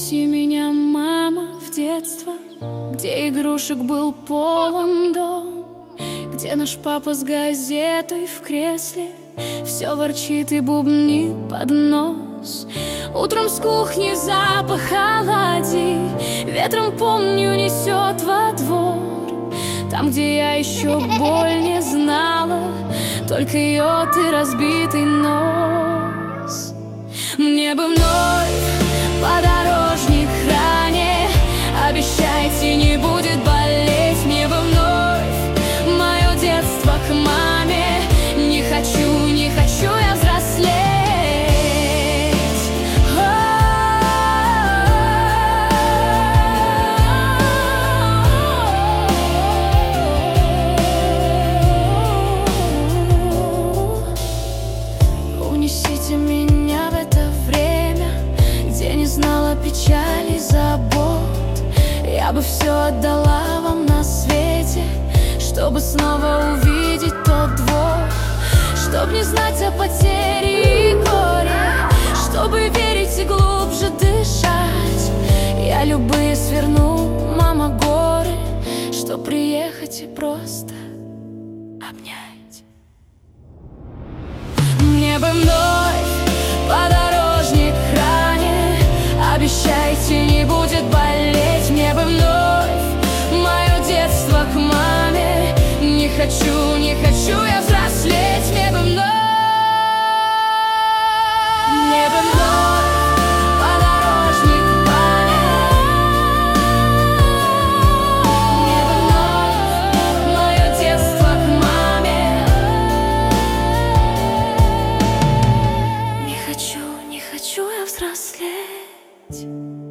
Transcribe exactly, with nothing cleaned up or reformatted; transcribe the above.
Унеси меня, мама, в детство, где игрушек был полон дом, где наш папа с газетой в кресле все ворчит и бубнит под нос. Утром с кухни запах оладий ветром, помню, несет во двор. Там, где я еще боль не знала, только йод и разбитый нос. Мне бы вновь подорожник ранее, обещайте, не будет болеть. Мне бы вновь мое детство к маме. Не хочу, не хочу я взрослеть. Унесите меня в это время, где не знала печали и забот. Я бы все отдала вам на свете, чтобы снова увидеть тот двор, чтоб не знать о потере и горе, чтобы верить и глубже дышать. Я любые сверну, мама, горы, чтоб приехать и просто обнять. Мне бы вновь подорожник ранее, обещайте, не будет болеть. Мне бы вновь мое детство к маме. Не хочу, не хочу я взрослеть. Мне бы вновь, мне бы вновь подорожник ранее. Мне бы вновь мое детство к маме. Не хочу, не хочу я взрослеть.